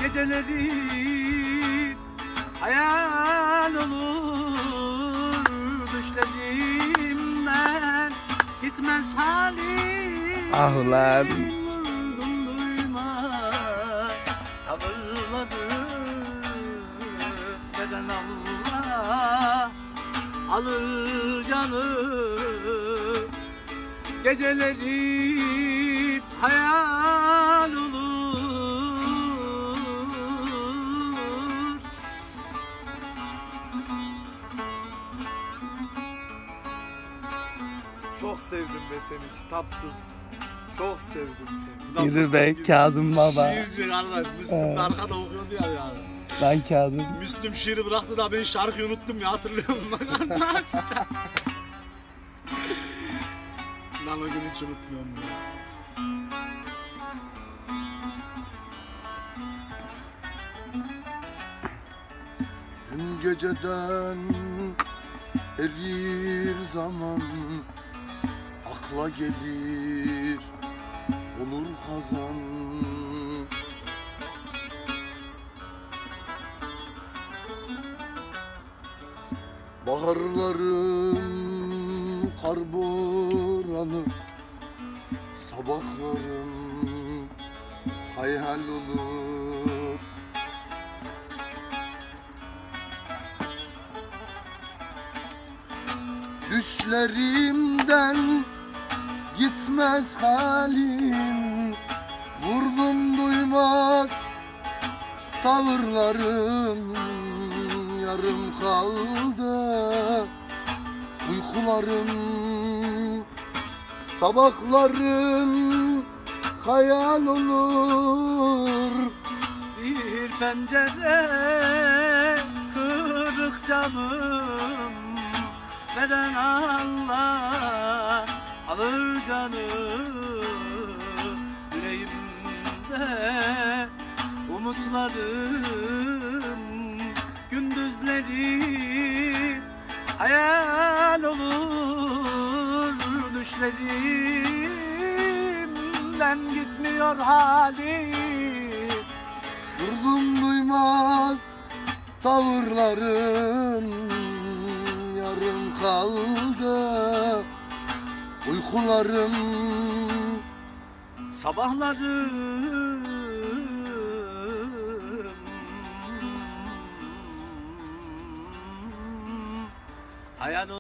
Geceleri hayal olur, düşlerimden gitmez halim. Ah ulan. Vurdum duymaz tavırladı beden Allah alır canı. Geceleri hayal olur. Çok sevdim be seni, kitapsız. Çok sevdim seni. Yürü be Kazım baba. Şiirci kardeş, Müslüm de arkada okuyordu ya yani. Lan Kazım. Müslüm şiiri bıraktı da ben şarkıyı unuttum ya, hatırlıyor musun kardeş? Lan o gün hiç unutmuyorum ya. Dün geceden erir zaman, akla gelir olur hazan. Baharların kar boranı, sabahlarım hayal olur. Düşlerimden gitmez halim, vurdum duymaz tavırlarım. Yarım kaldı uykularım, sabahlarım hayal olur. Bir pencere kırık camım, veren Allah alır canı. Yüreğimde umutlarım, gündüzleri hayal olur, düşlerimden gitmiyor halim. Vurdum duymaz tavırların, yarım kaldı uykularım. Sabahlarım hayal